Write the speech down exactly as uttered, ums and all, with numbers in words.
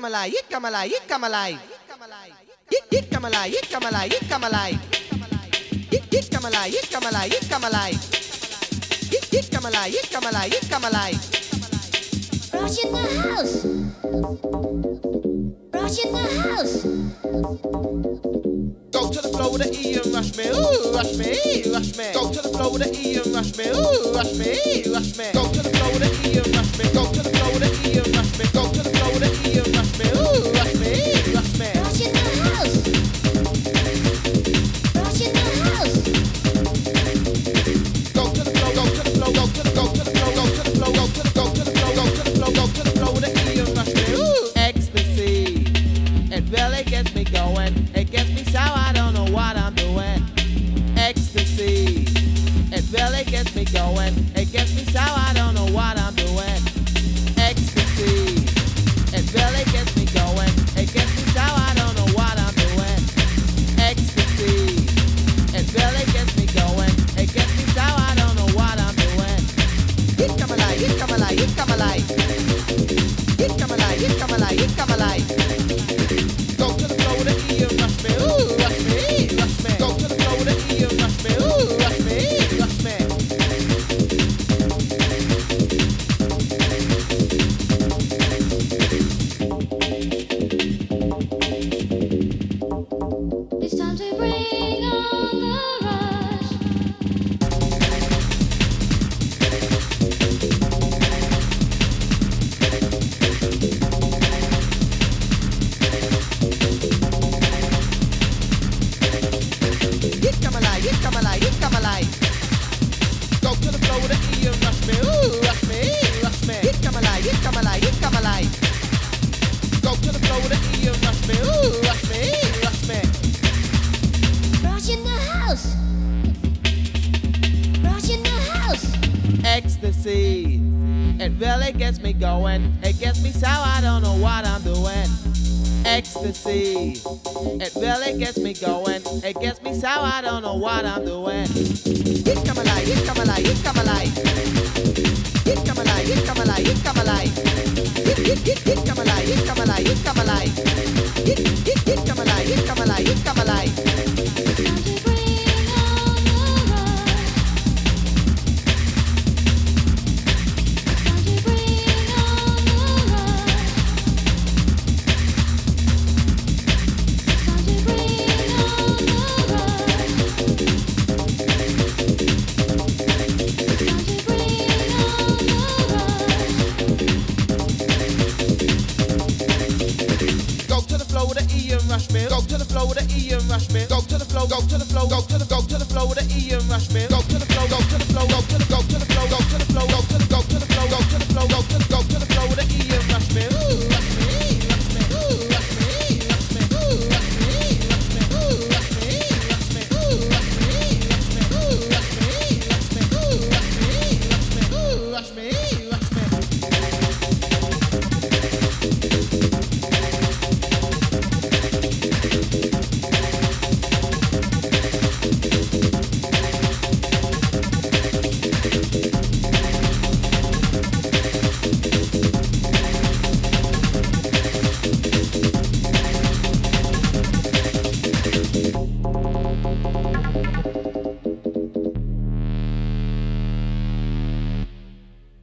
Kamalai, Yit Kamalai, Yit Kamalai. Yit Yit Kamalai, Yit Kamalai, Yit Kamalai. Yit Yit Kamalai, Yit Kamalai, Yit Kamalai. Yit Yit Kamalai, Yit Kamalai, Yit Kamalai. Rush in the house. Rush in the house. Go to the flow with the E and rush me, ooh, rush me, rush me. Go to the flow with the E and rush me, ooh, rush me, rush me. Go to the flow with the E and rush me. Go to the flow with the E and rush me. Go to the flow with the E and rush me, ooh, rush me, rush me. Rush in the house. Rush in the house. Go to the flow, go to the flow, go to the go to the flow, go to the flow, go to the go to the flow, go to the flow, go to the flow with the E and rush me, ooh. Ecstasy, it really gets me going. It gets me so I don't know what I'm doing. Ecstasy, it really gets me going. It gets me so I don't know what I'm doing. Ecstasy, it really gets me going. It gets me so I don't know what I'm doing. Ecstasy, it really gets me going. It gets me so I don't know what I'm doing. Yit Kamalai, Yit Kamalai, Yit Kamalai. Yit Kamalai, Yit Kamalai, Yit Kamalai. Go to the flow with the E and rush me, ooh, rush me, rush me. Go to the flow with the E and rush me, ooh, rush me, rush me. It's time to bring on the rush. Yit Kamalai, Yit Kamalai, Yit Kamalai. Go to the flow with the E and rush me, ooh, rush me, rush me. Yit Kamalai, Yit Kamalai, Yit Kamalai. Go to the flow with the E and rush me, ooh, rush me, rush me. Rush in the house. Rush in the house. Ecstasy, it really gets me going. It gets me so I don't know what I'm doing. Ecstasy, it really gets me going. It gets me so I don't know what I'm doing. Yit Kamalai, Yit Kamalai, Yit Kamalai. Yit Kamalai, Yit Kamalai, Yit Kamalai. Yit Yit Yit Yit Kamalai, Yit Kamalai, Yit Kamalai. Yit Yit Yit Kamalai, Yit Kamalai, Yit Kamalai. It's time to bring on the rush. It's time to bring on the rush. It's time to bring on the rush. It's time to bring on the rush. Go to the flow with the E and rush me. Go to the flow with the E and rush me. Go to the flow, go to the flow, go to the go to the flow with the E and rush me. Go to the flow, go to the flow, go to the